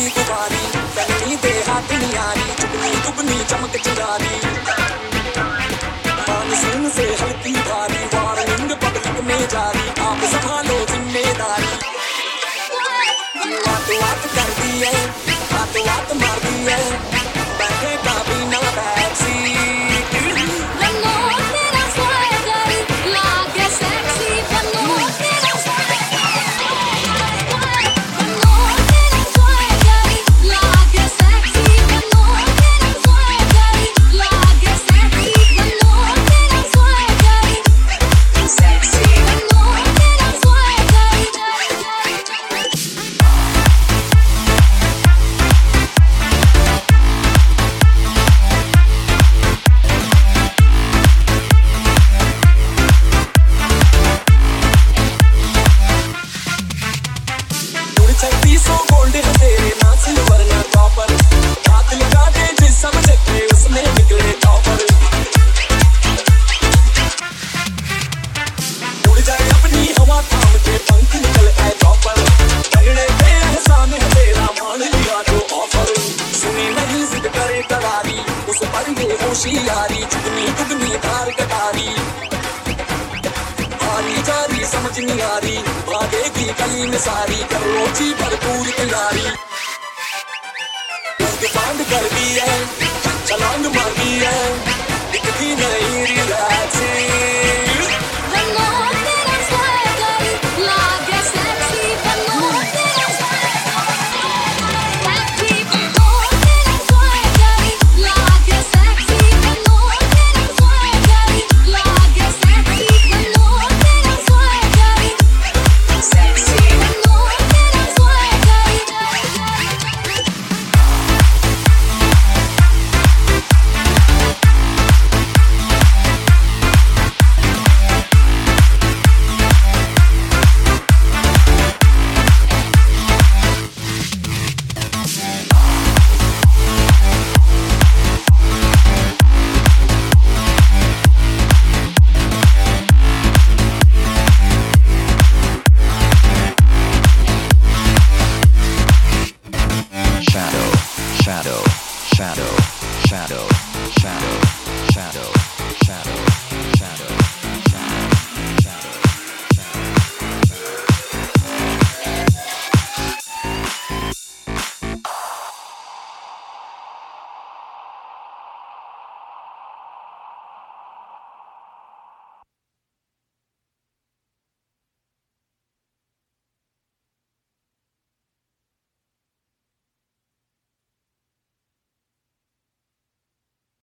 गुबारी कहीं दे हाथ नियारी चुगनी दुगनी चमक चिंगारी मानसून से हल्की भारी वार्निंग पब्लिक में जारी आप संभालो जिम्मेदारी बात कर दी है बात मार दी है बैठे का बिना बैक सीट तेरा स्वागर लागे सेक्सी बनो तेरा स्वागर लागे सेक्सी बनो तेरा स्वागर लागे सेक्सी बनो तेरा स्वागर सेक्सी बनो तेरा स्वागर छत्तीसों गोल्ड है तेरे ना सिल्वर ना कॉपर हाथ लगा दे जिस सब चक्के उसमें निकले टॉपर उड़ जाए अपनी हवा थाम के पंख निकल आए टॉपर लगने पे एहसान है तेरा मान लिया जो ऑफर सुनी नहीं जिद करे करारी उस पर ये होशियारी चुगनी दुगनी धार कटारी हारी जारी समझ नहीं आ रही भागेगी कली में सारी कर रोची भरपूर तैयारी बांध कर दी है छलांग मार दी है दिखती नहीं रिलैक्सिंग